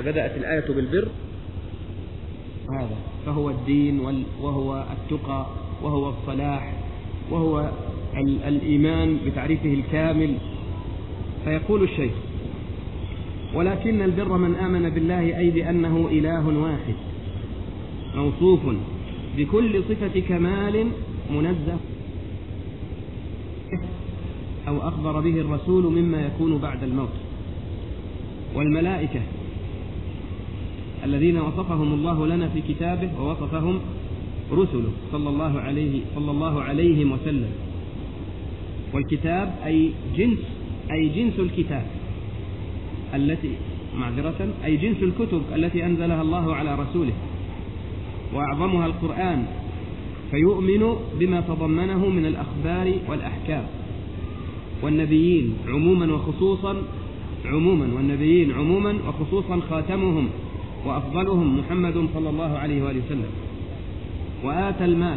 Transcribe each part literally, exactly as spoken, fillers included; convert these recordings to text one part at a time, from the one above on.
بدأت الآية بالبر هذا فهو الدين وهو التقى وهو الصلاح وهو الإيمان بتعريفه الكامل. فيقول الشيخ: ولكن البر من آمن بالله، أي بأنه إله واحد موصوف بكل صفة كمال منزه، أو أخبر به الرسول مما يكون بعد الموت. والملائكة الذين وصفهم الله لنا في كتابه ووصفهم رسله صلى الله عليه صلى الله عليهم وسلم. والكتاب أي جنس أي جنس الكتاب التي معذرة أي جنس الكتب التي أنزلها الله على رسوله، وأعظمها القرآن، فيؤمن بما تضمنه من الأخبار والأحكام. والنبيين عموما وخصوصا عموما والنبيين عموما وخصوصا خاتمهم وأفضلهم محمد صلى الله عليه وآله وسلم. وآتى المال،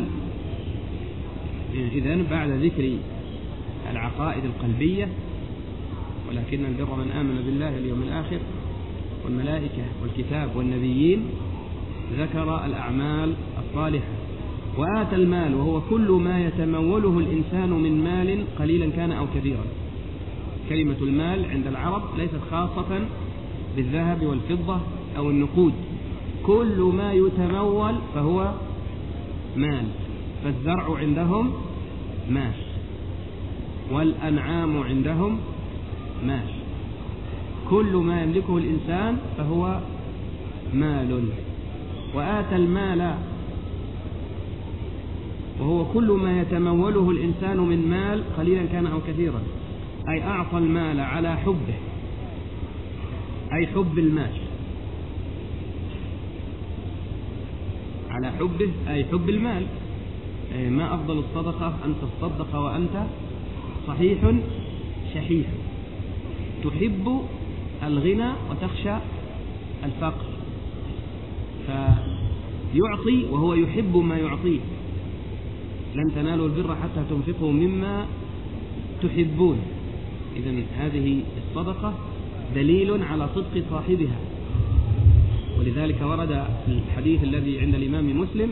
إذن بعد ذكر العقائد القلبية: ولكن البر من آمن بالله اليوم الآخر والملائكة والكتاب والنبيين، ذكر الأعمال الصالحة. وآتى المال وهو كل ما يتموله الإنسان من مال قليلا كان أو كبيرا. كلمة المال عند العرب ليست خاصة بالذهب والفضة أو النقود، كل ما يتمول فهو مال. فالزرع عندهم مال، والأنعام عندهم مال، كل ما يملكه الإنسان فهو مال. وآتى المال وهو كل ما يتموله الإنسان من مال قليلا كان أو كثيرا، أي أعطى المال على حبه، أي حب المال، على حبه أي حب المال. ما أفضل الصدقة أن تصدق وأنت صحيح شحيح، تحب الغنى وتخشى الفقر، فيعطي وهو يحب ما يعطيه. لن تنالوا البر حتى تنفقوا مما تحبون. إذن هذه الصدقة دليل على صدق صاحبها. ولذلك ورد في الحديث الذي عند الإمام مسلم: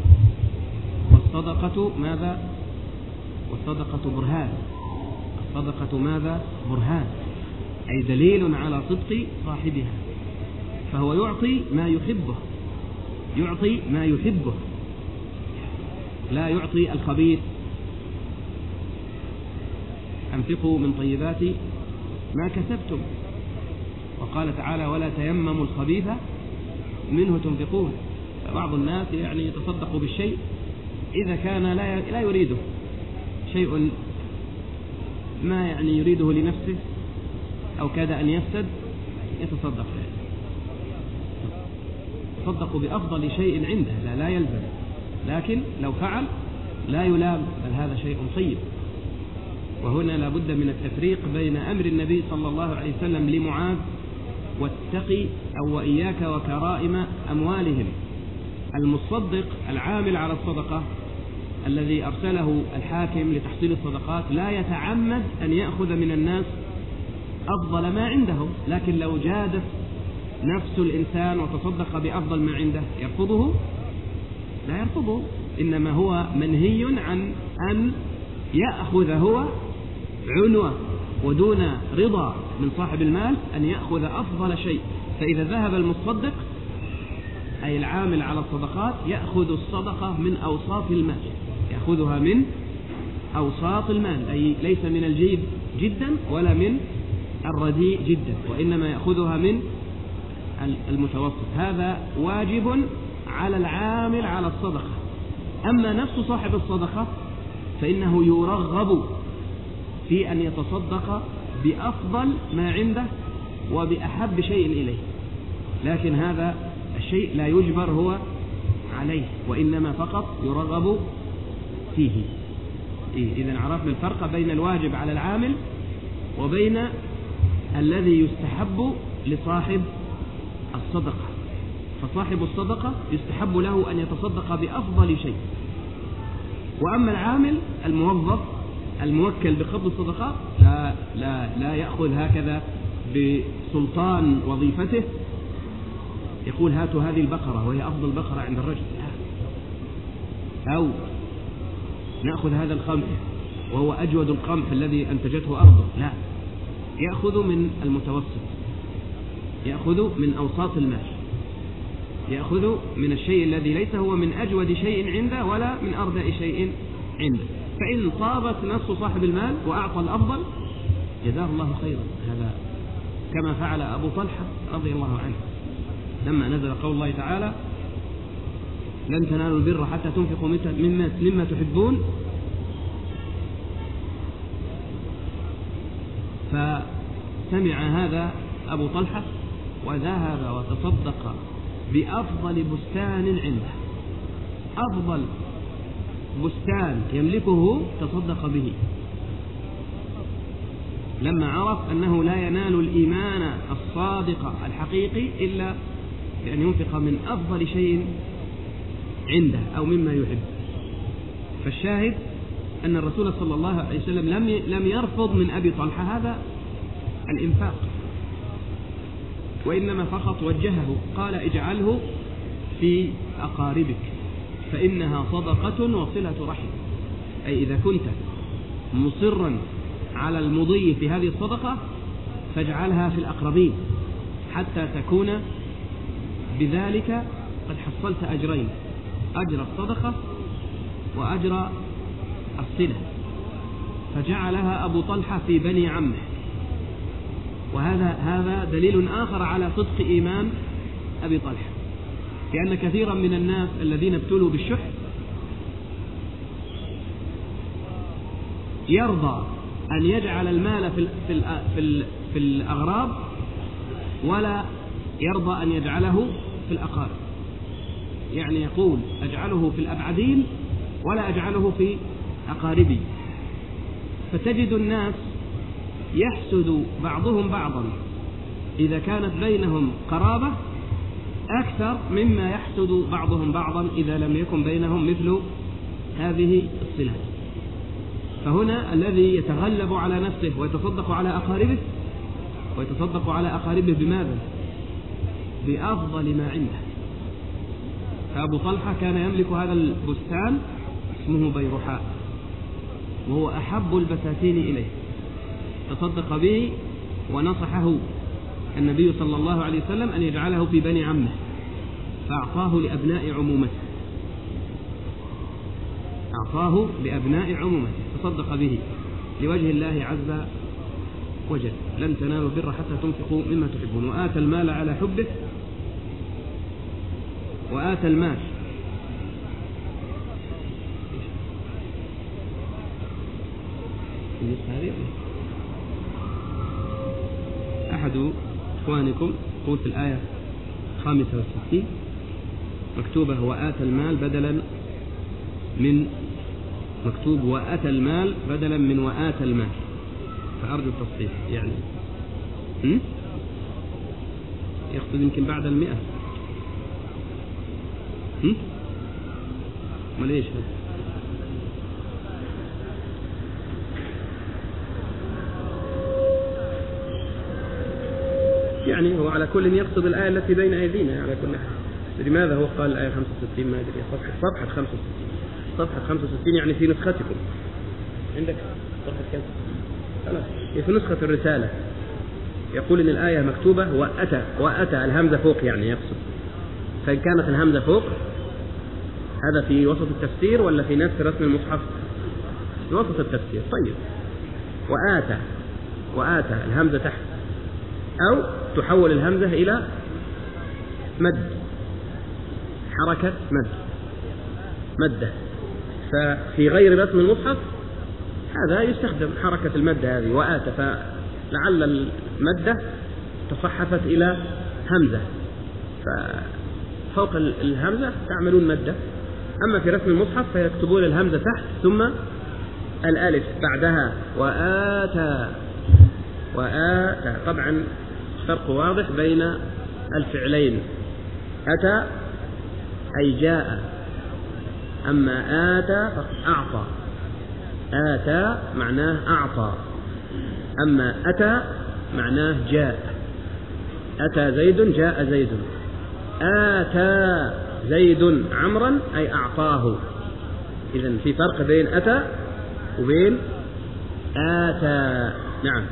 والصدقة ماذا؟ والصدقة برهان. الصدقة ماذا؟ برهان، أي دليل على صدق صاحبها. فهو يعطي ما يحبه، يعطي ما يحبه، لا يعطي الخبيث. أنفقوا من طيبات ما كسبتم. وقال تعالى: ولا تيمموا الخبيث منه تنفقون. فبعض الناس يعني يتصدق بالشيء إذا كان لا يريده، شيء ما يعني يريده لنفسه أو كاد أن يفسد، يتصدق به. يتصدق بأفضل شيء عنده، لا, لا يلزم، لكن لو فعل لا يلام، بل هذا شيء طيب. وهنا لا بد من التفريق بين أمر النبي صلى الله عليه وسلم لمعاذ: واتقي أو وإياك وكرائم أموالهم. المصدق العامل على الصدقة الذي أرسله الحاكم لتحصيل الصدقات لا يتعمد أن يأخذ من الناس أفضل ما عندهم، لكن لو جادت نفس الإنسان وتصدق بأفضل ما عنده يرفضه؟ لا يرفضه. إنما هو منهي عن أن يأخذ هو عنوة ودون رضا من صاحب المال، أن يأخذ أفضل شيء. فإذا ذهب المصدق أي العامل على الصدقات يأخذ الصدقة من أوساط المال، يأخذها من أوساط المال، أي ليس من الجيد جدا ولا من الرديء جدا، وإنما يأخذها من المتوسط. هذا واجب على العامل على الصدقة. أما نفس صاحب الصدقة فإنه يرغب في أن يتصدق بأفضل ما عنده وبأحب شيء إليه، لكن هذا الشيء لا يجبر هو عليه، وإنما فقط يرغب فيه. إذن عرفنا الفرق بين الواجب على العامل وبين الذي يستحب لصاحب الصدقة. فصاحب الصدقة يستحب له أن يتصدق بأفضل شيء، وأما العامل الموظف الموكل بقبض الصدقات لا, لا, لا يأخذ هكذا بسلطان وظيفته يقول هاتوا هذه البقرة وهي أفضل بقرة عند الرجل، أو نأخذ هذا القمح وهو أجود القمح الذي أنتجته أرضه، لا، يأخذ من المتوسط، يأخذ من أوساط المال، يأخذ من الشيء الذي ليس هو من أجود شيء عنده ولا من أردأ شيء عنده. فإن طابت نفس صاحب المال وأعطى الأفضل جزاه الله خيرا، هذا كما فعل أبو طلحة رضي الله عنه لما نزل قول الله تعالى لن تنالوا البر حتى تنفقوا مما, مما تحبون، فسمع هذا أبو طلحة وذهب وتصدق بأفضل بستان عنده، أفضل بستان يملكه تصدق به، لما عرف أنه لا ينال الإيمان الصادق الحقيقي إلا بأن ينفق من أفضل شيء عنده أو مما يحب. فالشاهد أن الرسول صلى الله عليه وسلم لم لم يرفض من أبي طلحة هذا الإنفاق، وإنما فقط وجهه، قال اجعله في أقاربك فإنها صدقة وصلة رحم، أي إذا كنت مصرا على المضي في هذه الصدقة فاجعلها في الأقربين حتى تكون بذلك قد حصلت أجرين، أجر الصدقة وأجر الصلة. فجعلها أبو طلحة في بني عمه، وهذا هذا دليل آخر على صدق إيمان أبي طلحة، لأن كثيرا من الناس الذين ابتلوا بالشح يرضى أن يجعل المال في في في, في الأغراب ولا يرضى أن يجعله في الأقارب، يعني يقول أجعله في الأبعدين ولا أجعله في أقاربي. فتجد الناس يحسد بعضهم بعضا إذا كانت بينهم قرابة أكثر مما يحسد بعضهم بعضا إذا لم يكن بينهم مثل هذه الصلة. فهنا الذي يتغلب على نفسه ويتصدق على أقاربه، ويتصدق على أقاربه بماذا؟ بأفضل ما عنده. فأبو طلحة كان يملك هذا البستان اسمه بيرحاء، وهو أحب البساتين إليه، تصدق به ونصحه النبي صلى الله عليه وسلم أن يجعله في بني عمه، فأعطاه لأبناء عمومته، أعطاه لأبناء عمومته تصدق به لوجه الله عز وجل. لن تنالوا البر حتى تنفقوا مما تحبون. وآتى المال على حبه، وآتى المال أحد إخوانكم يقول في الآية خامسة وستين مكتوبة وآتى المال بدلا من مكتوب وآتى المال بدلا من وآتى المال، فأرجو التصحيح. يعني م? يقصد يمكن بعد المئة م? ما ليش هذا؟ يعني هو على كل يقصد الآية التي بين أيدينا على كل حال. لماذا هو قال الآية خمسة وستين؟ ما أدري، صفحة صفحة خمسة وستين، صفحة خمسة وستين يعني في نسختكم عندك صفحة كم؟ خلاص في نسخة الرسالة يقول إن الآية مكتوبة وأتى، وأتى الهمزة فوق يعني يقصد، فإن كانت الهمزة فوق هذا في وسط التفسير ولا في نفس رسم المصحف؟ في وسط التفسير. طيب وآتى، وآتى الهمزة تحت، أو تحول الهمزة إلى مد، حركة مد، مدة. ففي غير رسم المصحف هذا يستخدم حركة المدة هذه وآتى، فلعل المدة تصحفت إلى همزة، ففوق الهمزة تعملون مدة. أما في رسم المصحف فيكتبون الهمزة تحت ثم الألف بعدها وآتى، وآتى. طبعا فرق واضح بين الفعلين، أتى أي جاء، أما آتى أعطى، آتى معناه أعطى، أما أتى معناه جاء، أتى زيد جاء زيد. آتى زيد عمرا أي أعطاه. إذن في فرق بين أتى وبين آتى. نعم.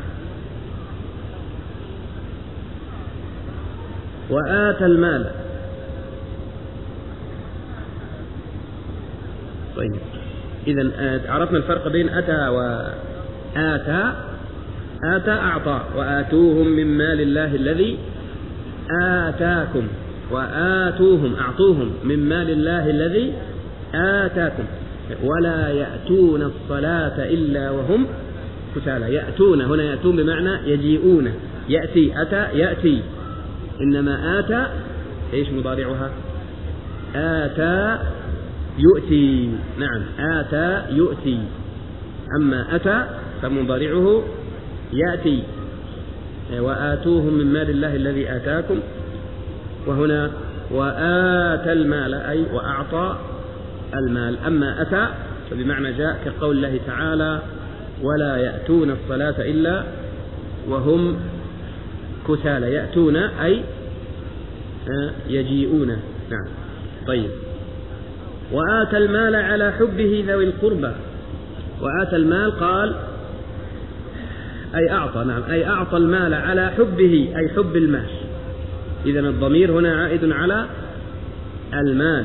وآتى المال. طيب إذن عرفنا الفرق بين أتى وآتى. آتى أعطى، وآتوهم من مال الله الذي آتاكم، وآتوهم أعطوهم من مال الله الذي آتاكم. ولا يأتون الصلاة إلا وهم كسالى. يأتون هنا يأتون بمعنى يجيئون. يأتي أتى يأتي، إنما آتى إيش مضارعها؟ آتى يؤتي. نعم آتى يؤتي. أما أتى فمضارعه يأتي. وآتوهم من مال الله الذي آتاكم، وهنا وآتى المال أي وأعطى المال. أما أتى فبمعنى جاء، كقول الله تعالى ولا يأتون الصلاة إلا وهم كسالى. يأتون أي يجيئون. نعم. طيب وآتى المال على حبه ذوي القربى. وآتى المال قال أي أعطى. نعم أي أعطى المال على حبه أي حب المال. إذن الضمير هنا عائد على المال.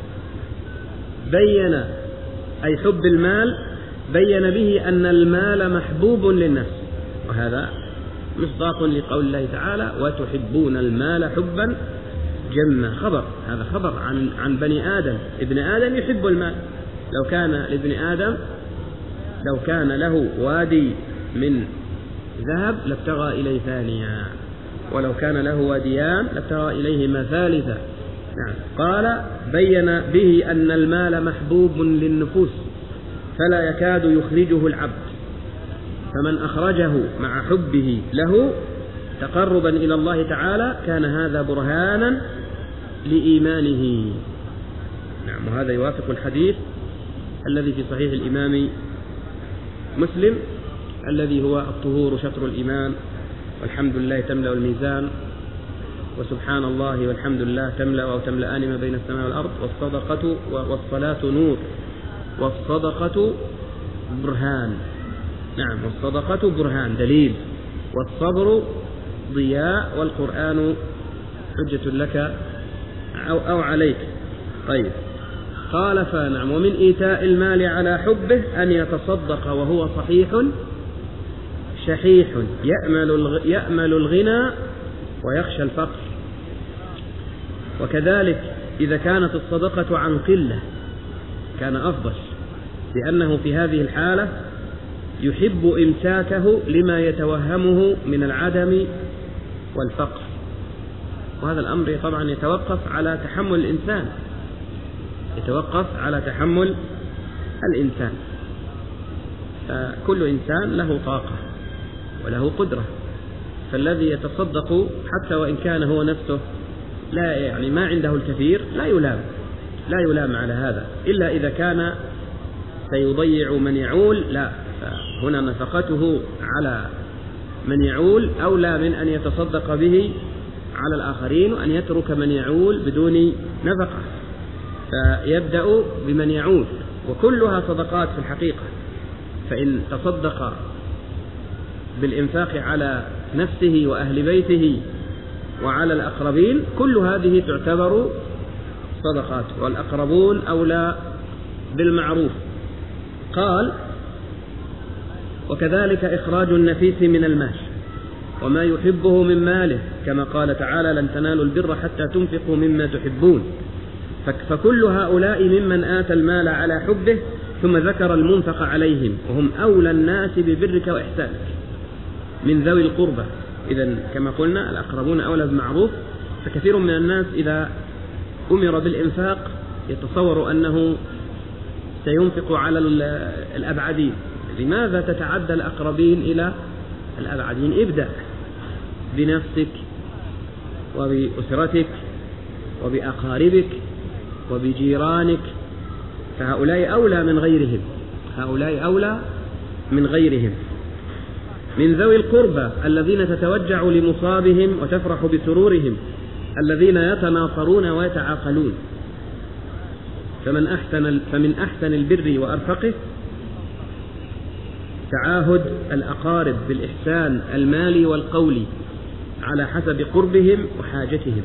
بين أي حب المال، بين به أن المال محبوب للنفس، وهذا مصداق لقول الله تعالى وتحبون المال حبا جما. خبر، هذا خبر عن عن بني آدم. ابن آدم يحب المال. لو كان لابن آدم لو كان له وادي من ذهب لابتغى إليه ثانيا، ولو كان له واديان لابتغى إليهما ثالثا. نعم. قال بين به أن المال محبوب للنفوس فلا يكاد يخرجه العبد، فمن أخرجه مع حبه له تقربا إلى الله تعالى كان هذا برهانا لإيمانه. نعم. وهذا يوافق الحديث الذي في صحيح الإمام مسلم الذي هو الطهور شطر الإيمان، والحمد لله تملأ الميزان، وسبحان الله والحمد لله تملأ أو تملأان ما بين السماء والأرض، والصدقة والصلاة نور، والصدقة برهان. نعم. والصدقة برهان دليل، والصبر ضياء، والقرآن حجة لك أو, أو عليك. طيب قال فنعم. ومن إيتاء المال على حبه أن يتصدق وهو صحيح شحيح يأمل يأمل الغنى ويخشى الفقر. وكذلك إذا كانت الصدقة عن قلة كان أفضل، لأنه في هذه الحالة يحب إمساكه لما يتوهمه من العدم والفقر. وهذا الأمر طبعا يتوقف على تحمل الإنسان، يتوقف على تحمل الإنسان. فكل إنسان له طاقة وله قدرة، فالذي يتصدق حتى وإن كان هو نفسه لا يعني ما عنده الكثير لا يلام لا يلام على هذا، إلا إذا كان سيضيع من يعول. لا، هنا نفقته على من يعول أولى من أن يتصدق به على الآخرين وأن يترك من يعول بدون نفقة. فيبدأ بمن يعول، وكلها صدقات في الحقيقة. فإن تصدق بالإنفاق على نفسه وأهل بيته وعلى الأقربين كل هذه تعتبر صدقات، والأقربون أولى بالمعروف. قال وكذلك إخراج النفيس من المال وما يحبه من ماله، كما قال تعالى لن تنالوا البر حتى تنفقوا مما تحبون. فكل هؤلاء ممن آتى المال على حبه، ثم ذكر المنفق عليهم وهم أولى الناس ببرك وإحسانك من ذوي القربى. إذن كما قلنا الأقربون أولى بالمعروف. فكثير من الناس إذا أمر بالإنفاق يتصور أنه سينفق على الأبعدين. لماذا تتعدى الأقربين إلى الأبعدين؟ ابدأ بنفسك وبأسرتك وبأقاربك وبجيرانك، فهؤلاء أولى من غيرهم، هؤلاء أولى من غيرهم. من ذوي القربى الذين تتوجع لمصابهم وتفرح بسرورهم، الذين يتناصرون ويتعاقلون. فمن أحسن فمن أحسن البر وأرفقه تعاهد الأقارب بالإحسان المالي والقولي على حسب قربهم وحاجتهم.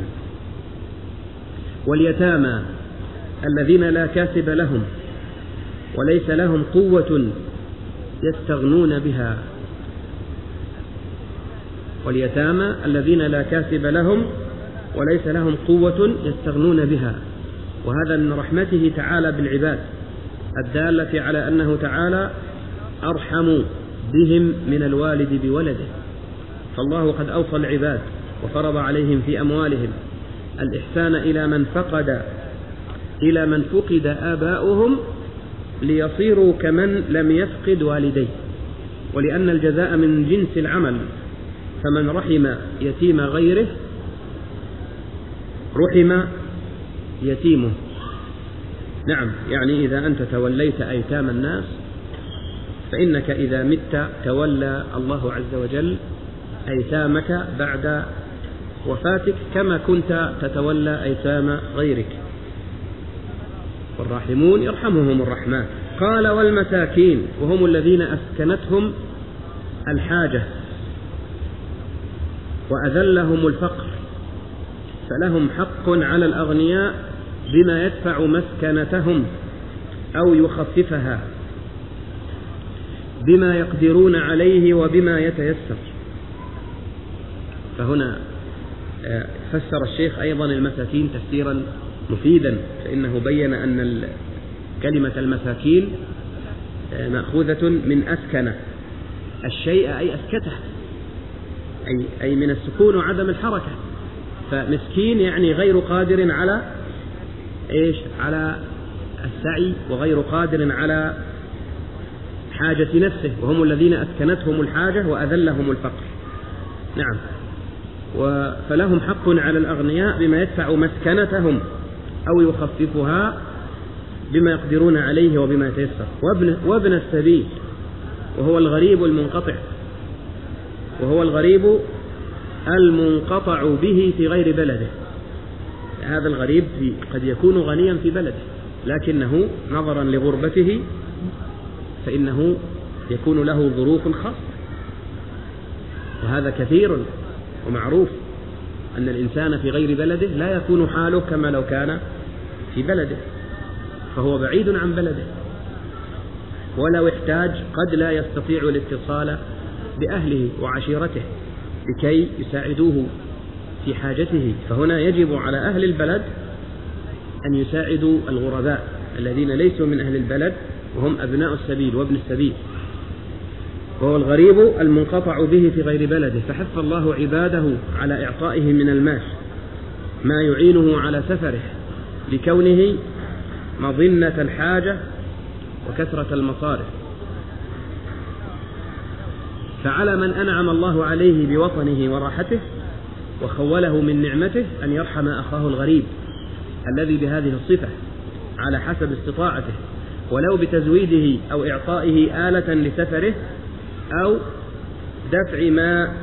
واليتامى الذين لا كاسب لهم وليس لهم قوة يستغنون بها. واليتامى الذين لا كاسب لهم وليس لهم قوة يستغنون بها. وهذا من رحمته تعالى بالعباد الدالة على أنه تعالى أرحم بهم من الوالد بولده. فالله قد أوصى العباد وفرض عليهم في أموالهم الإحسان إلى من فقد إلى من فقد آباؤهم ليصيروا كمن لم يفقد والديه، ولأن الجزاء من جنس العمل، فمن رحم يتيم غيره رحم يتيمه. نعم، يعني إذا أنت توليت أيتام الناس فإنك إذا مت تولى الله عز وجل أيتامك بعد وفاتك كما كنت تتولى أيتام غيرك. والراحمون يرحمهم الرحمن. قال والمساكين وهم الذين أسكنتهم الحاجة وأذلهم الفقر، فلهم حق على الأغنياء بما يدفع مسكنتهم أو يخففها بما يقدرون عليه وبما يتيسر. فهنا فسر الشيخ أيضا المساكين تفسيرا مفيدا، فإنه بين أن كلمة المساكين مأخوذة من أسكن الشيء أي أسكته، أي, أي من السكون وعدم الحركة. فمسكين يعني غير قادر على إيش؟ على السعي وغير قادر على حاجة نفسه، وهم الذين أسكنتهم الحاجة وأذلهم الفقر. نعم، فلهم حق على الأغنياء بما يدفع مسكنتهم أو يخففها بما يقدرون عليه وبما يتيسر. وابن, وابن السبيل وهو الغريب المنقطع وهو الغريب المنقطع به في غير بلده. هذا الغريب قد يكون غنيا في بلده، لكنه نظرا لغربته فإنه يكون له ظروف خاصة، وهذا كثير ومعروف أن الإنسان في غير بلده لا يكون حاله كما لو كان في بلده، فهو بعيد عن بلده، ولو احتاج قد لا يستطيع الاتصال بأهله وعشيرته لكي يساعدوه في حاجته. فهنا يجب على أهل البلد أن يساعدوا الغرباء الذين ليسوا من أهل البلد وهم أبناء السبيل وابن السبيل. وهو الغريب المنقطع به في غير بلده، فحث الله عباده على إعطائه من المال ما يعينه على سفره لكونه مظنة الحاجة وكثرة المصارف. فعلى من أنعم الله عليه بوطنه وراحته وخوله من نعمته أن يرحم أخاه الغريب الذي بهذه الصفة على حسب استطاعته، ولو بتزويده أو إعطائه آلة لسفره أو دفع ما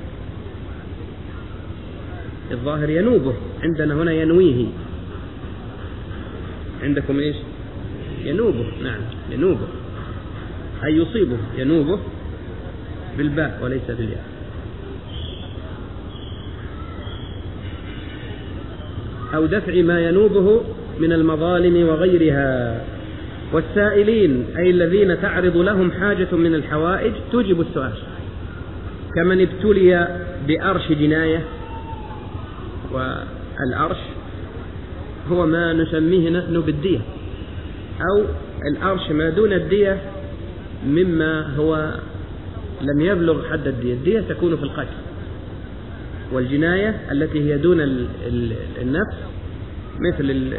الظاهر ينوبه. عندنا هنا ينويه، عندكم إيش؟ ينوبه. نعم، ينوبه أي يصيبه، ينوبه بالباء وليس بالياء. أو دفع ما ينوبه من المظالم وغيرها. والسائلين أي الذين تعرض لهم حاجة من الحوائج توجب السؤال، كمن ابتلي بأرش جناية. والأرش هو ما نسميه نحن بالدية، أو الأرش ما دون الدية مما هو لم يبلغ حد الدية. الدية تكون في القتل، والجناية التي هي دون النفس مثل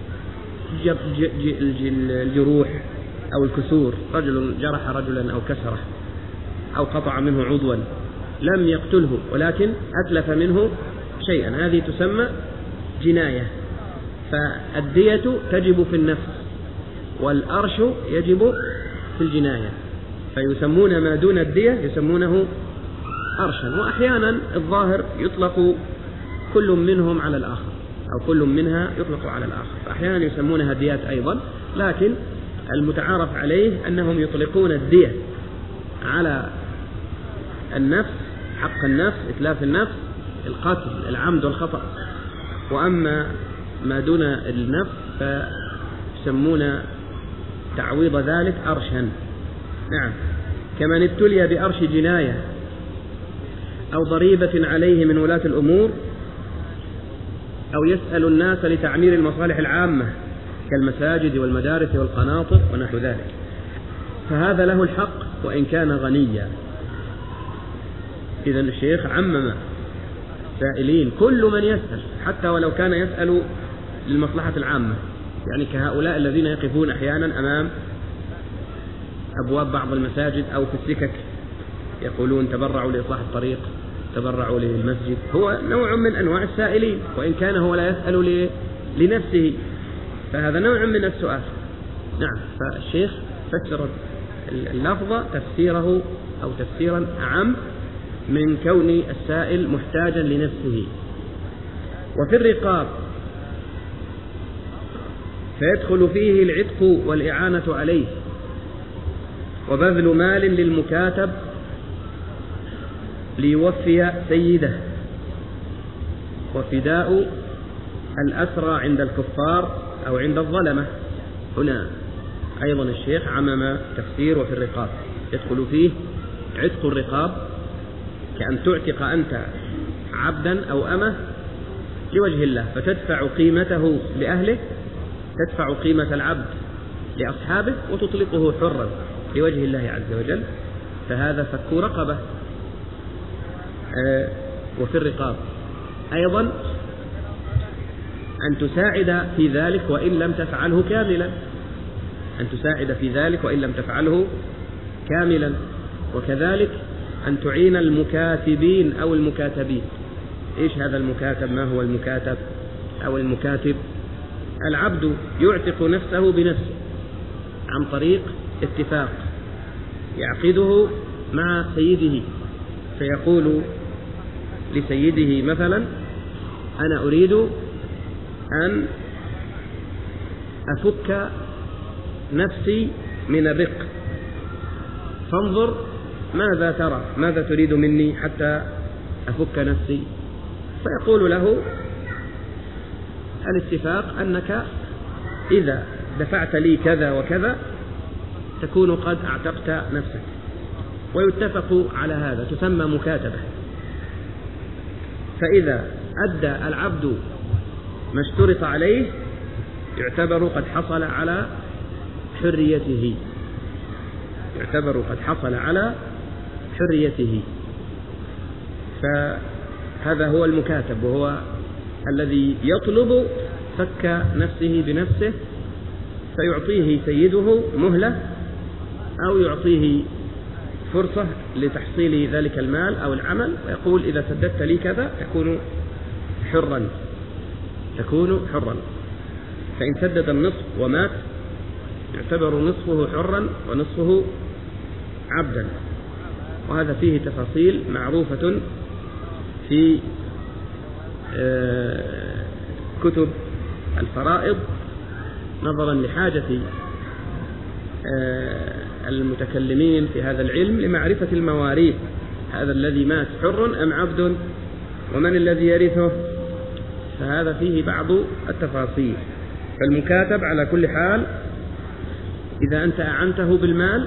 الجروح أو الكسور، رجل جرح رجلا أو كسره أو قطع منه عضوا لم يقتله ولكن أتلف منه شيئا، هذه تسمى جناية. فالدية تجب في النفس والأرش يجب في الجناية، فيسمون ما دون الدية يسمونه أرشا. وأحيانا الظاهر يطلق كل منهم على الآخر، أو كل منها يطلق على الآخر، فأحيانا يسمونها ديات أيضا، لكن المتعارف عليه أنهم يطلقون الدية على النفس، حق النفس، إتلاف النفس، القتل، العمد والخطأ، وأما ما دون النفس فيسمون تعويض ذلك أرشا. نعم، كمن ابتلي بأرش جناية أو ضريبة عليه من ولاة الأمور، أو يسأل الناس لتعمير المصالح العامة كالمساجد والمدارس والقناطر ونحو ذلك، فهذا له الحق وإن كان غنيا. إذن الشيخ عمم سائلين، كل من يسأل حتى ولو كان يسأل للمصلحة العامة، يعني كهؤلاء الذين يقفون أحيانا أمام أبواب بعض المساجد أو في السكك يقولون تبرعوا لإصلاح الطريق، تبرعوا للمسجد، هو نوع من أنواع السائلين، وإن كان هو لا يسأل لنفسه، فهذا نوع من السؤال. نعم، فالشيخ فسر اللفظ تفسيره أو تفسيرا أعم من كون السائل محتاجا لنفسه. وفي الرقاب فيدخل فيه العتق والإعانة عليه، وبذل مال للمكاتب ليوفي سيده، وفداء الأسرى عند الكفار أو عند الظلمة. هنا أيضا الشيخ عمم تفسير وفي الرقاب يدخل فيه عتق الرقاب، كأن تعتق أنت عبدا أو أمة لوجه الله، فتدفع قيمته لأهله، تدفع قيمة العبد لأصحابه، وتطلقه حرا لوجه الله عز وجل، فهذا فك رقبة. آه وفي الرقاب أيضا أن تساعد في ذلك وإن لم تفعله كاملا، أن تساعد في ذلك وإن لم تفعله كاملا، وكذلك أن تعين المكاتبين أو المكاتبين. إيش هذا المكاتب؟ ما هو المكاتب أو المكاتب؟ العبد يعتق نفسه بنفسه عن طريق اتفاق يعقده مع سيده، فيقول لسيده مثلا أنا أريد أن أفك نفسي من الرق، فانظر ماذا ترى، ماذا تريد مني حتى أفك نفسي؟ فيقول له الاتفاق أنك إذا دفعت لي كذا وكذا تكون قد اعتقت نفسك، ويتفق على هذا، تسمى مكاتبة. فإذا أدى العبد ما اشترط عليه يعتبر قد حصل على حريته، يعتبر قد حصل على حريته. فهذا هو المكاتب، وهو الذي يطلب فك نفسه بنفسه، فيعطيه سيده مهلة أو يعطيه فرصة لتحصيل ذلك المال أو العمل، ويقول إذا سددت لي كذا تكون حرا، تكون حرا. فإن سدد النصف ومات يعتبر نصفه حرا ونصفه عبدا. وهذا فيه تفاصيل معروفة في كتب الفرائض نظرا لحاجة المتكلمين في هذا العلم لمعرفة المواريث، هذا الذي مات حر أم عبد، ومن الذي يرثه، فهذا فيه بعض التفاصيل. فالمكاتب على كل حال إذا أنت أعنته بالمال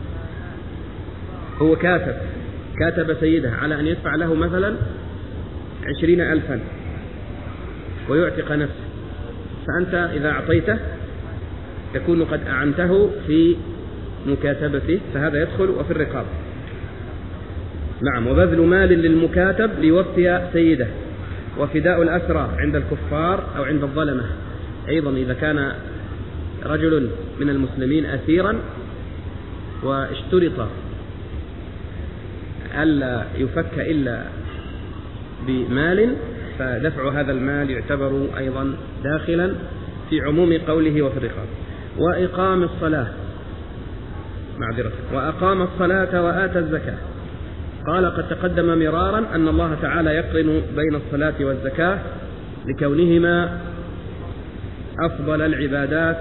هو كاتب، كاتب سيده على أن يدفع له مثلا عشرين ألفا ويعتق نفسه، فأنت إذا أعطيته تكون قد أعنته في مكاتبته، فهذا يدخل وفي الرقاب. نعم، وبذل مال للمكاتب ليوفي سيده، وفداء الأسرى عند الكفار أو عند الظلمة. أيضا إذا كان رجل من المسلمين أسيرا واشترط ألا يفك إلا بمال، فدفع هذا المال يعتبر أيضا داخلا في عموم قوله وفي الرقاب. وإقام الصلاة معذرة وأقام الصلاة وآتى الزكاة، قال قد تقدم مرارا أن الله تعالى يقرن بين الصلاة والزكاة لكونهما أفضل العبادات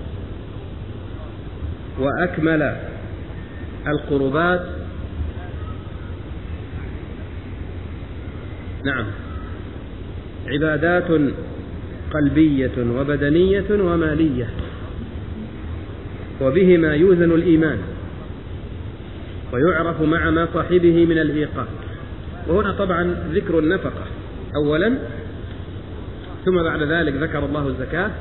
وأكمل القربات. نعم، عبادات قلبية وبدنية ومالية، وبهما يوزن الإيمان ويعرف مع ما صاحبه من الإيقاع. وهنا طبعا ذكر النفقة أولا، ثم بعد ذلك ذكر الله الزكاة،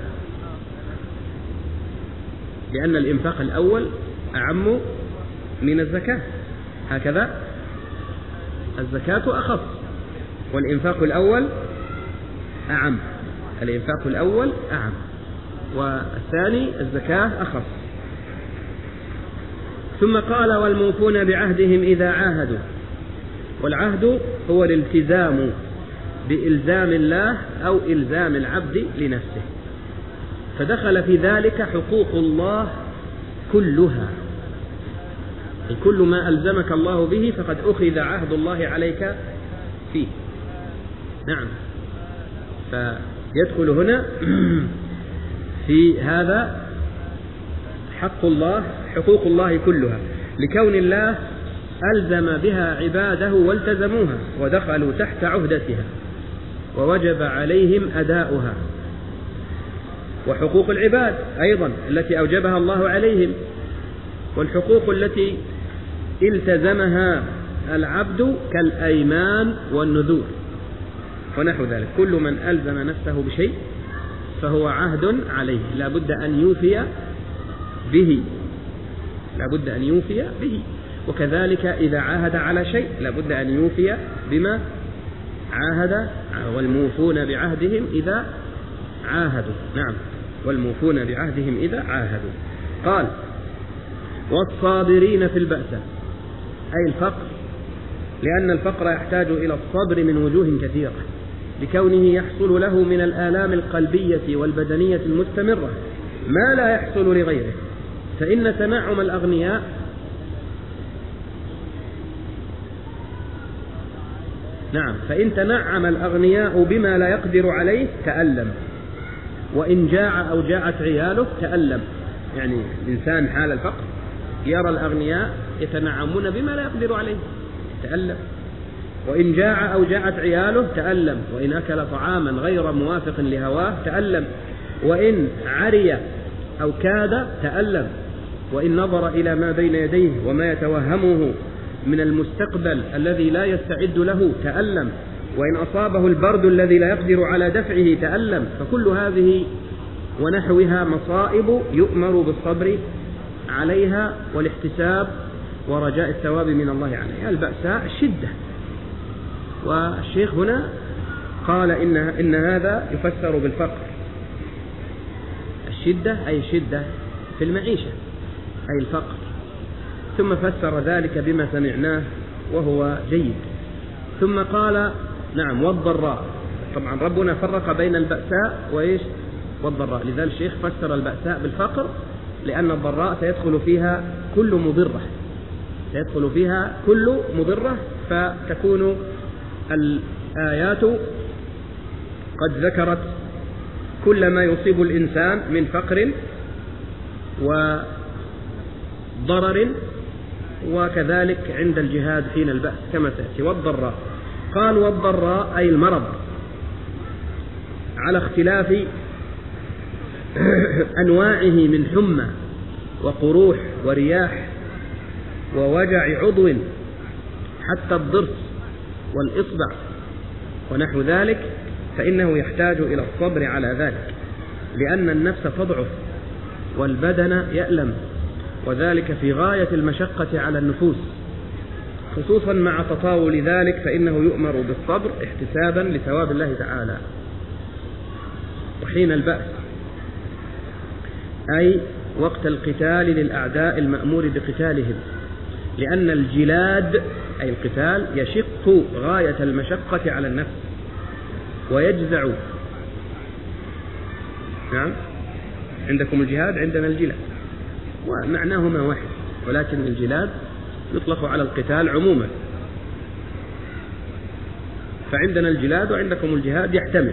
لأن الإنفاق الأول أعم من الزكاة، هكذا الزكاة أخف والإنفاق الأول أعم، الإنفاق الأول أعم والثاني الزكاة أخف. ثم قال والموفون بعهدهم إذا عاهدوا، والعهد هو الالتزام بإلزام الله أو إلزام العبد لنفسه، فدخل في ذلك حقوق الله كلها، كل ما ألزمك الله به فقد أخذ عهد الله عليك فيه. نعم، فيدخل هنا في هذا حق الله، حقوق الله كلها، لكون الله ألزم بها عباده والتزموها ودخلوا تحت عهدتها ووجب عليهم أداؤها. وحقوق العباد أيضا التي أوجبها الله عليهم، والحقوق التي التزمها العبد كالأيمان والنذور ونحو ذلك. كل من ألزم نفسه بشيء فهو عهد عليه، لا بد أن يوفي به، لا بد أن يوفي به. وكذلك إذا عاهد على شيء لا بد أن يوفي بما عاهد، والموفون بعهدهم إذا عاهدوا. نعم، والموفون بعهدهم إذا عاهدوا. قال والصابرين في البأساء، أي الفقر، لأن الفقر يحتاج إلى الصبر من وجوه كثيرة، لكونه يحصل له من الآلام القلبية والبدنية المستمرة ما لا يحصل لغيره. فإن تنعم الأغنياء نعم فإن تنعم الأغنياء بما لا يقدر عليه تألم، وإن جاع أو جاعت عياله تألم. يعني الإنسان حال الفقر يرى الأغنياء يتنعمون بما لا يقدر عليه تألم، وإن جاع أو جاعت عياله تألم، وإن أكل طعاما غير موافق لهواه تألم، وإن عري أو كاد تألم، وإن نظر إلى ما بين يديه وما يتوهمه من المستقبل الذي لا يستعد له تألم، وإن أصابه البرد الذي لا يقدر على دفعه تألم. فكل هذه ونحوها مصائب يؤمر بالصبر عليها والاحتساب ورجاء الثواب من الله عليها. البأساء الشدة، والشيخ هنا قال إن, إن هذا يفسر بالفقر، الشدة أي شدة في المعيشة أي الفقر، ثم فسر ذلك بما سمعناه وهو جيد. ثم قال نعم والضراء، طبعا ربنا فرق بين البأساء وإيش والضراء، لذلك الشيخ فسر البأساء بالفقر، لأن الضراء سيدخل فيها كل مضرة، سيدخل فيها كل مضرة، فتكون الآيات قد ذكرت كل ما يصيب الإنسان من فقر وضرر، وكذلك عند الجهاد حين البأس كما تأتي. والضراء قال والضراء أي المرض، على اختلاف أنواعه من حمى وقروح ورياح ووجع عضو حتى الضرس والإصبع ونحو ذلك، فإنه يحتاج إلى الصبر على ذلك، لأن النفس تضعف والبدن يألم، وذلك في غاية المشقة على النفوس، خصوصا مع تطاول ذلك، فإنه يؤمر بالصبر احتسابا لثواب الله تعالى. وحين البأس أي وقت القتال للأعداء المأمور بقتالهم، لأن الجلاد أي القتال يشق غاية المشقة على النفس ويجزع. نعم، عندكم الجهاد عندنا الجلاد، ومعناهما واحد، ولكن الجلاد يطلق على القتال عموما، فعندنا الجلاد وعندكم الجهاد يحتمل.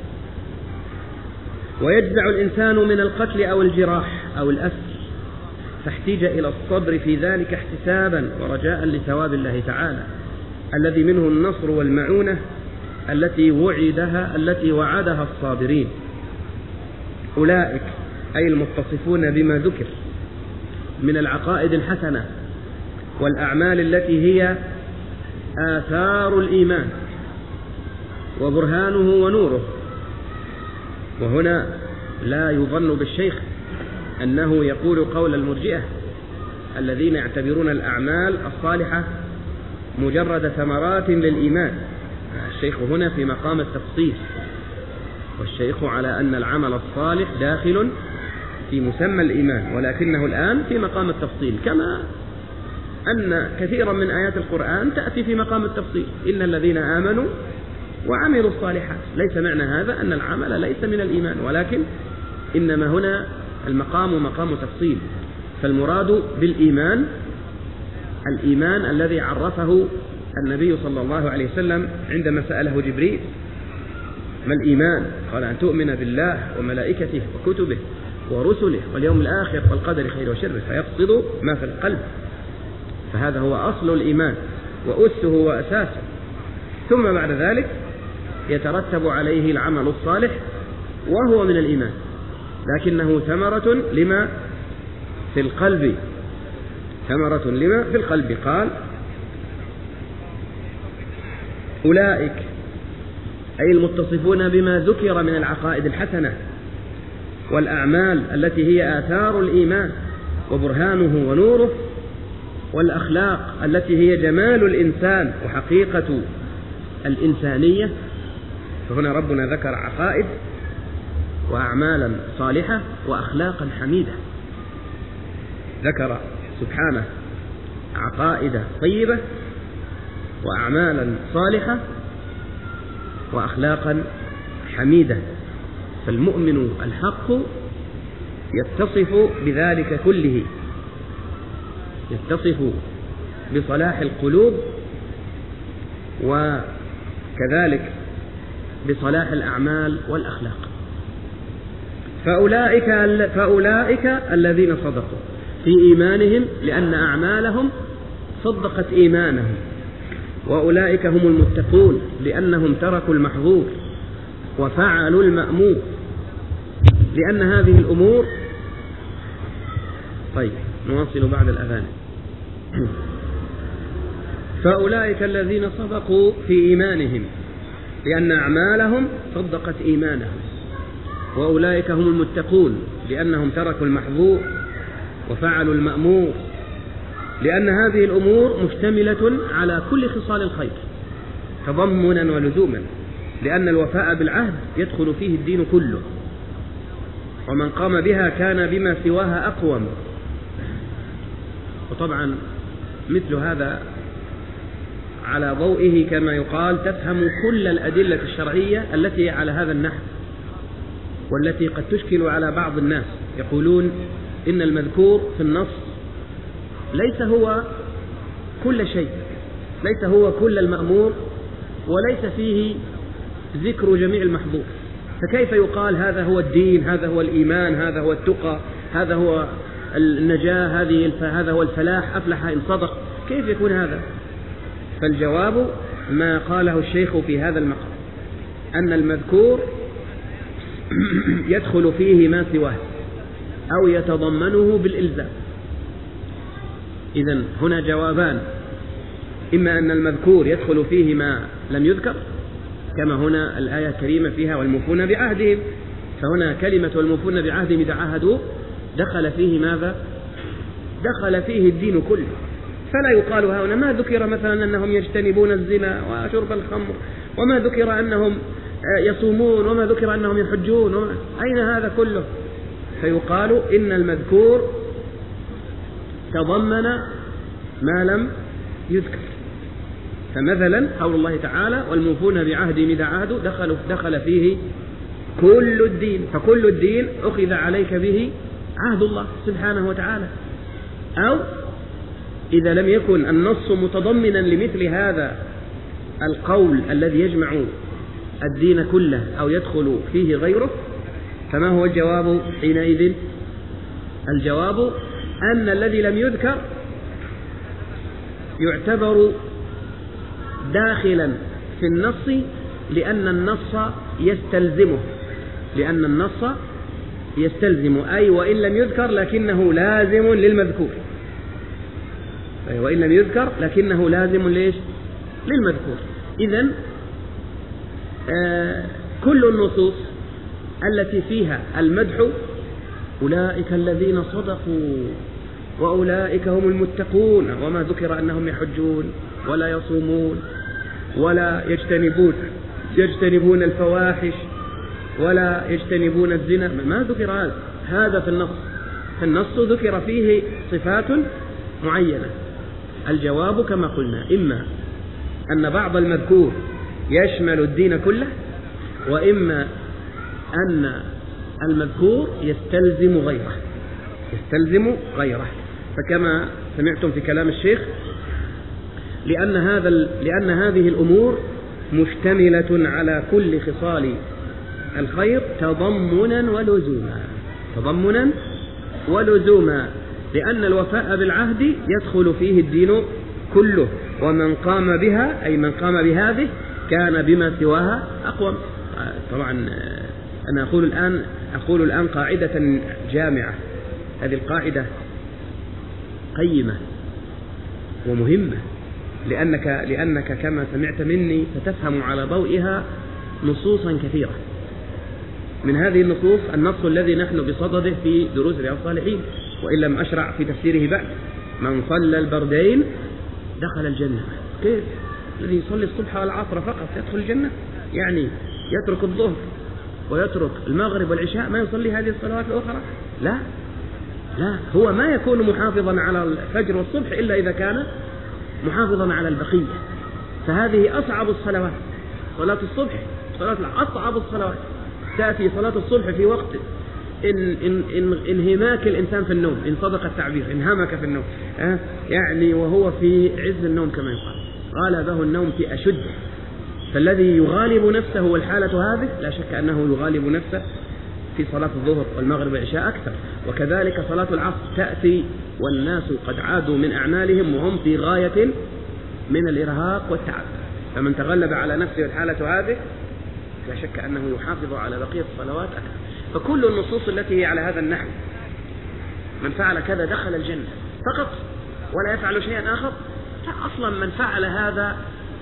ويجزع الإنسان من القتل أو الجراح أو الأسر، فاحتاج إلى الصبر في ذلك احتسابا ورجاء لثواب الله تعالى الذي منه النصر والمعونة التي وعدها التي وعدها الصابرين. أولئك أي المتصفون بما ذكر من العقائد الحسنة والأعمال التي هي آثار الإيمان وبرهانه ونوره. وهنا لا يظن بالشيخ أنه يقول قول المرجئة الذين يعتبرون الأعمال الصالحة مجرد ثمرات للإيمان. الشيخ هنا في مقام التفصيل، والشيخ على أن العمل الصالح داخل في مسمى الإيمان، ولكنه الآن في مقام التفصيل، كما أن كثيرا من آيات القرآن تأتي في مقام التفصيل: إن الذين آمنوا وعملوا الصالحات. ليس معنى هذا أن العمل ليس من الإيمان، ولكن إنما هنا المقام مقام تفصيل. فالمراد بالإيمان الإيمان الذي عرفه النبي صلى الله عليه وسلم عندما سأله جبريل: ما الإيمان؟ قال: أن تؤمن بالله وملائكته وكتبه ورسله واليوم الآخر والقدر خير وشر، فيفصل ما في القلب. فهذا هو أصل الإيمان وأسه وأساسه، ثم بعد ذلك يترتب عليه العمل الصالح وهو من الإيمان، لكنه ثمرة لما في القلب، ثمرة لما في القلب. قال: أولئك أي المتصفون بما ذكر من العقائد الحسنة والأعمال التي هي آثار الإيمان وبرهانه ونوره، والأخلاق التي هي جمال الإنسان وحقيقة الإنسانية. فهنا ربنا ذكر عقائد وأعمالا صالحة وأخلاقا حميدة. ذكر سبحانه عقائد طيبة وأعمالا صالحة وأخلاقا حميدة. فالمؤمن الحق يتصف بذلك كله، يتصف بصلاح القلوب وكذلك بصلاح الأعمال والأخلاق. فأولئك, فأولئك الذين صدقوا في إيمانهم لأن أعمالهم صدقت إيمانهم، وأولئك هم المتقون لأنهم تركوا المحظور وفعلوا المأمور، لأن هذه الأمور. طيب نواصل بعد الأذان. فأولئك الذين صدقوا في إيمانهم لأن أعمالهم صدقت إيمانهم، وأولئك هم المتقون لأنهم تركوا المحظور وفعلوا المأمور، لأن هذه الأمور مشتملة على كل خصال الخير تضمنا ولزوما، لأن الوفاء بالعهد يدخل فيه الدين كله، ومن قام بها كان بما سواها أقوم. وطبعا مثل هذا على ضوئه كما يقال تفهم كل الأدلة الشرعية التي على هذا النحو، والتي قد تشكل على بعض الناس. يقولون إن المذكور في النص ليس هو كل شيء، ليس هو كل المأمور، وليس فيه ذكر جميع المحظور، فكيف يقال هذا هو الدين، هذا هو الإيمان، هذا هو التقى، هذا هو النجاة، هذه هذا هو الفلاح، أفلح إن صدق؟ كيف يكون هذا؟ فالجواب ما قاله الشيخ في هذا المقام، أن المذكور يدخل فيه ما سواه أو يتضمنه بالإلزام. إذن هنا جوابان: إما أن المذكور يدخل فيه ما لم يذكر، كما هنا الآية الكريمة فيها والموفون بعهدهم، فهنا كلمة والموفون بعهدهم إذا عاهدوا دخل فيه ماذا؟ دخل فيه الدين كله. فلا يقال هنا ما ذكر مثلا أنهم يجتنبون الزنا وشرب الخمر، وما ذكر أنهم يصومون، وما ذكر أنهم يحجون، وما أين هذا كله؟ فيقال إن المذكور تضمن ما لم يذكر. فمثلا قول الله تعالى والموفون بعهدهم إذا عاهدوا دخل, دخل فيه كل الدين، فكل الدين أخذ عليك به عهد الله سبحانه وتعالى. أو إذا لم يكن النص متضمنا لمثل هذا القول الذي يجمع الدين كله أو يدخل فيه غيره، فما هو الجواب حينئذ؟ الجواب أن الذي لم يذكر يعتبر داخلا في النص لأن النص يستلزمه، لأن النص يستلزم، أي وإن لم يذكر لكنه لازم للمذكور، أي وإن لم يذكر لكنه لازم ليش؟ للمذكور. إذن آه كل النصوص التي فيها المدح أولئك الذين صدقوا وأولئك هم المتقون، وما ذكر أنهم يحجون ولا يصومون ولا يجتنبون يجتنبون الفواحش ولا يجتنبون الزنا، ما ذكر هذا هذا في النص. في النص ذكر فيه صفات معينة. الجواب كما قلنا إما أن بعض المذكور يشمل الدين كله، وإما أن المذكور يستلزم غيره يستلزم غيره فكما سمعتم في كلام الشيخ، لأن هذا لأن هذه الأمور مشتملة على كل خصال الخير تضمنا ولزوما تضمنا ولزوما لأن الوفاء بالعهد يدخل فيه الدين كله، ومن قام بها أي من قام بهذه كان بما سواها أقوم. طبعا أنا أقول الآن أقول الآن قاعدة جامعة، هذه القاعدة قيمة ومهمة، لأنك لأنك كما سمعت مني ستفهم على ضوئها نصوصا كثيرة. من هذه النصوص النص الذي نحن بصدده في دروس رياض الصالحين، وإن لم أشرع في تفسيره بعد: من صلى البردين دخل الجنة. كيف؟ الذي يصلي الصبح والعصر فقط يدخل الجنة؟ يعني يترك الظهر ويترك المغرب والعشاء، ما يصلي هذه الصلوات الأخرى؟ لا لا هو ما يكون محافظا على الفجر والصبح إلا إذا كان محافظا على البقية. فهذه أصعب الصلوات، صلاة الصبح صلاة أصعب الصلوات. تأتي صلاة الصبح في وقت إن إن إن انهماك الإنسان في النوم، إن صدق التعبير انهمك في النوم، أه؟ يعني وهو في عز النوم كما يقال، غالبه النوم في أشد. فالذي يغالب نفسه والحالة هذه لا شك أنه يغالب نفسه في صلاة الظهر والمغرب والعشاء أكثر. وكذلك صلاة العصر تأتي والناس قد عادوا من أعمالهم وهم في غاية من الإرهاق والتعب، فمن تغلب على نفسه والحالة هذه لا شك أنه يحافظ على بقية الصلوات أكثر. فكل النصوص التي هي على هذا النحو، من فعل كذا دخل الجنة فقط ولا يفعل شيئا آخر، أصلا من فعل هذا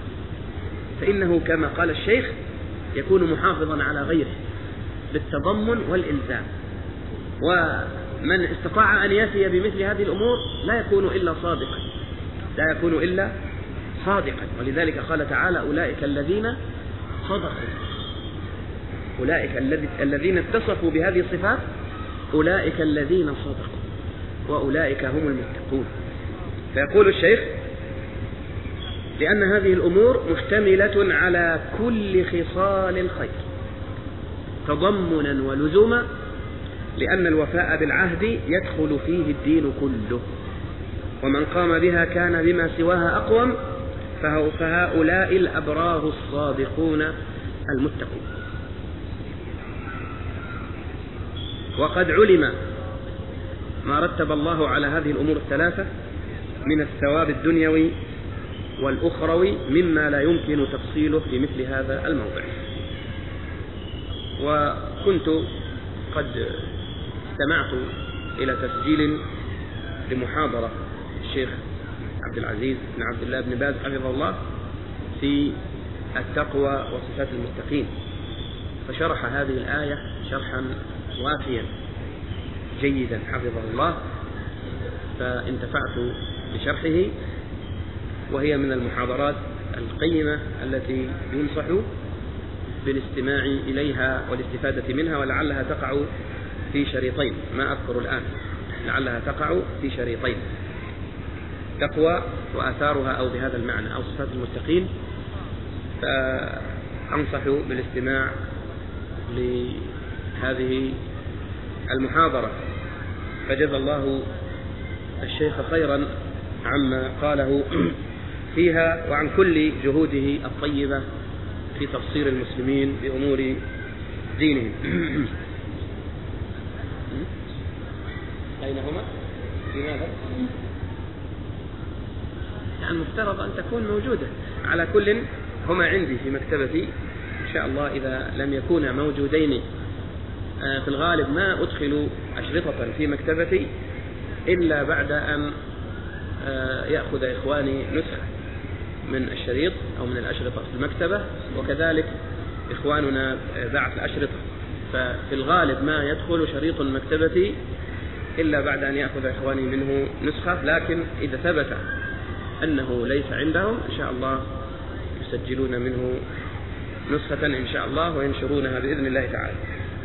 فإنه كما قال الشيخ يكون محافظا على غيره بالتضمن والإلزام. ومن استطاع أن يفي بمثل هذه الأمور لا يكون إلا صادقا لا يكون إلا صادقا ولذلك قال تعالى: أولئك الذين صدقوا، أولئك الذين اتصفوا بهذه الصفات، أولئك الذين صدقوا وأولئك هم المتقون. فيقول الشيخ: لأن هذه الأمور مشتملة على كل خصال الخير تضمنا ولزوما، لأن الوفاء بالعهد يدخل فيه الدين كله، ومن قام بها كان بما سواها أقوم، فهؤلاء الأبرار الصادقون المتقون. وقد علم ما رتب الله على هذه الأمور الثلاثة من الثواب الدنيوي والأخروي مما لا يمكن تفصيله في مثل هذا الموضع. وكنت قد استمعت إلى تسجيل لمحاضرة الشيخ عبد العزيز بن عبد الله بن باز حفظه الله في التقوى وصفات المتقين، فشرح هذه الآية شرحا وافيا جيدا حفظه الله، فانتفعت بشرحه، وهي من المحاضرات القيمة التي ينصح بالاستماع إليها والاستفادة منها، ولعلها تقع في شريطين، ما أذكر الآن، لعلها تقع في شريطين: تقوى وآثارها، أو بهذا المعنى، أو صفات المتقين. فأنصح بالاستماع لهذه المحاضرة. فجزا الله الشيخ خيرا عما قاله فيها وعن كل جهوده الطيبة في تبصير المسلمين بأمور دينهم. أين هما؟ لماذا؟ يعني المفترض أن تكون موجودة. على كل هما عندي في مكتبتي إن شاء الله. إذا لم يكونا موجودين في الغالب ما أدخل أشرطة في مكتبتي إلا بعد أن يأخذ إخواني نسخة من الشريط أو من الأشرطة في المكتبة، وكذلك إخواننا باعت الأشرطة. ففي الغالب ما يدخل شريط مكتبتي إلا بعد أن يأخذ إخواني منه نسخة، لكن إذا ثبت أنه ليس عندهم إن شاء الله يسجلون منه نسخة إن شاء الله وينشرونها بإذن الله تعالى.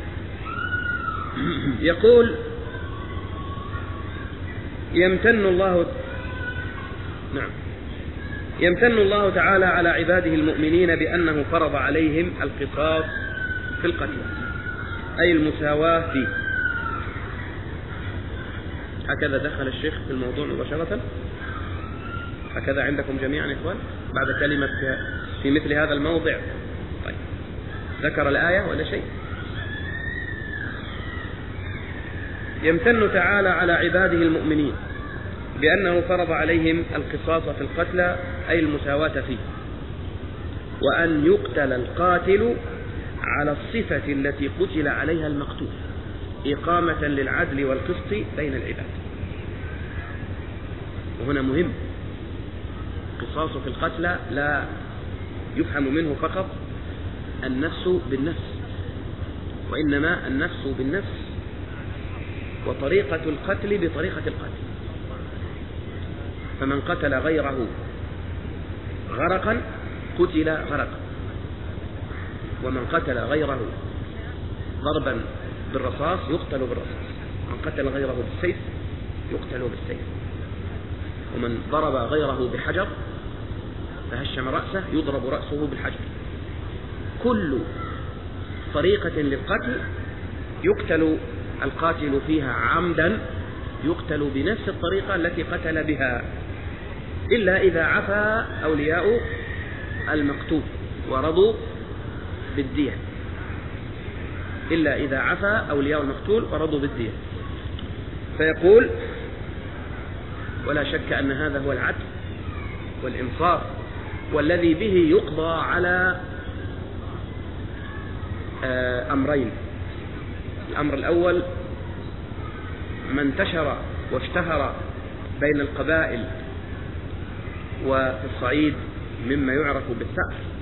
يقول: يمتن الله نعم يمتن الله تعالى على عباده المؤمنين بأنه فرض عليهم القصاص في القتل، أي المساواة فيه. هكذا دخل الشيخ في الموضوع مباشرة، هكذا عندكم جميعا إخوان بعد كلمة في مثل هذا الموضع. طيب، ذكر الآية ولا شيء؟ يمتن تعالى على عباده المؤمنين بأنه فرض عليهم القصاص في القتلى، أي المساواة فيه، وأن يقتل القاتل على الصفة التي قتل عليها المقتول، إقامة للعدل والقسط بين العباد. وهنا مهم، قصاص في القتلى لا يفهم منه فقط النفس بالنفس، وإنما النفس بالنفس وطريقة القتل بطريقة القتل. فمن قتل غيره غرقا قتل غرقا، ومن قتل غيره ضربا بالرصاص يقتل بالرصاص، من قتل غيره بالسيف يقتل بالسيف، ومن ضرب غيره بحجر فهشم رأسه يضرب رأسه بالحجر. كل طريقة للقتل يقتل القاتل فيها عمدا يقتل بنفس الطريقة التي قتل بها، إلا إذا عفا أولياء المقتول ورضوا بالدية، إلا إذا عفا أولياء المقتول ورضوا بالدية. فيقول: ولا شك أن هذا هو العدل والإنصاف، والذي به يقضى على أمرين. الأمر الأول ما انتشر واشتهر بين القبائل وفي الصعيد مما يعرف بالثأر،